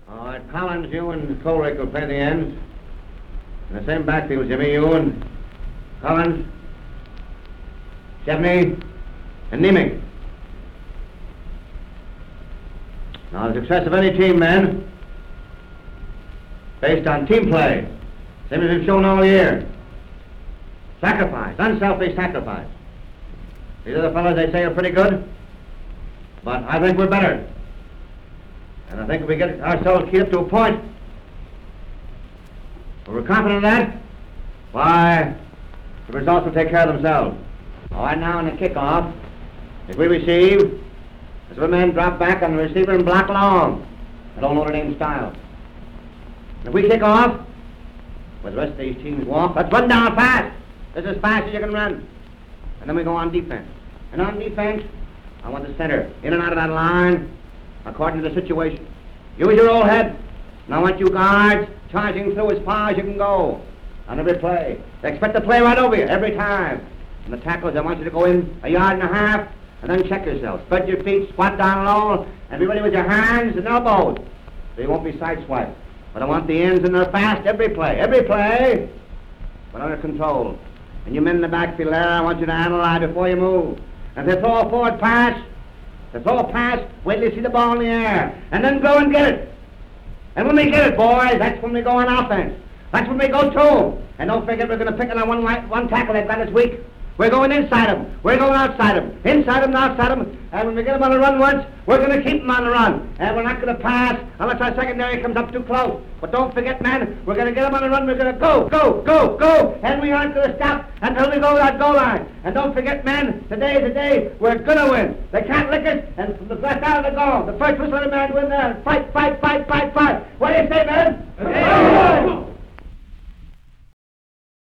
All right, Collins, you and Colrick will play the ends. In the same backfield, Jimmy, you and Collins, Chevney, and Niemiec. Now, the success of any team, men, based on team play, same as we've shown all year. Sacrifice, unselfish sacrifice. These are the fellows they say are pretty good, but I think we're better. And I think if we get ourselves keyed up to a point where we're confident of that, why, the results will take care of themselves. All right, now in the kickoff, if we receive, as the men drop back on the receiver and block long, that old Notre Dame style. If we kick off, with the rest of these teams walk, let's run down fast. This is as fast as you can run. And then we go on defense. And on defense, I want the center in and out of that line according to the situation. Use your old head. And I want you guards charging through as far as you can go on every play. They expect to play right over you every time. And the tackles, I want you to go in a yard and a half and then check yourself. Spread your feet, squat down low, and be ready with your hands and elbows. So you won't be sideswiped. But I want the ends and they're fast every play, but under control. And you men in the backfield there, I want you to analyze before you move. And if they throw a forward pass, wait till you see the ball in the air, and then go and get it. And when we get it, boys, that's when we go on offense. That's when we go to them. And don't forget we're going to pick on one tackle they've got this week. We're going inside them. We're going outside them. Inside them and outside them. And when we get them on the run once, we're going to keep them on the run. And we're not going to pass unless our secondary comes up too close. But don't forget, man, we're going to get them on the run. We're going to go. And we aren't going to stop until we go to that goal line. And don't forget, man, today's the day we're going to win. They can't lick us. And from the left out of the goal, the first whistle of the man win there. Fight. What do you say, man?